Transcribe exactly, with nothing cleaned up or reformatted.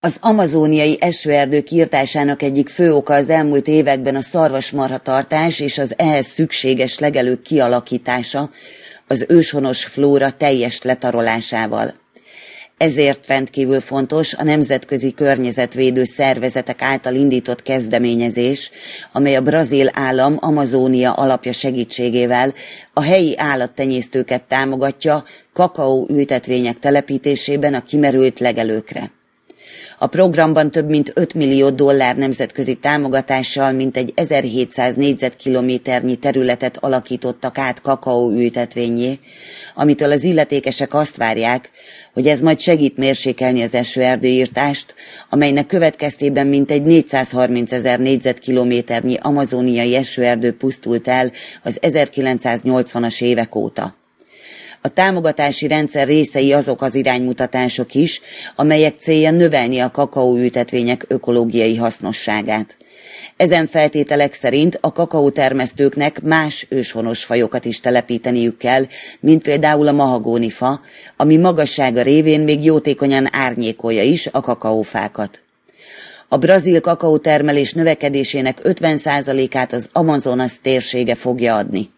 Az amazóniai esőerdő kiirtásának egyik fő oka az elmúlt években a szarvasmarhatartás és az ehhez szükséges legelők kialakítása az őshonos flóra teljes letarolásával. Ezért rendkívül fontos a nemzetközi környezetvédő szervezetek által indított kezdeményezés, amely a brazil állam Amazónia alapja segítségével a helyi állattenyésztőket támogatja kakaó ültetvények telepítésében a kimerült legelőkre. A programban több mint öt millió dollár nemzetközi támogatással mintegy ezerhétszáz négyzetkilométernyi területet alakítottak át kakaóültetvényé, amitől az illetékesek azt várják, hogy ez majd segít mérsékelni az esőerdőirtást, amelynek következtében mintegy négyszázharmincezer négyzetkilométernyi amazóniai esőerdő pusztult el az ezerkilencszáznyolcvanas évek óta. A támogatási rendszer részei azok az iránymutatások is, amelyek célja növelni a kakaóültetvények ökológiai hasznosságát. Ezen feltételek szerint a kakaótermesztőknek más őshonos fajokat is telepíteniük kell, mint például a mahagónifa, ami magassága révén még jótékonyan árnyékolja is a kakaófákat. A brazil kakaótermelés növekedésének ötven százalékát az Amazonas térsége fogja adni.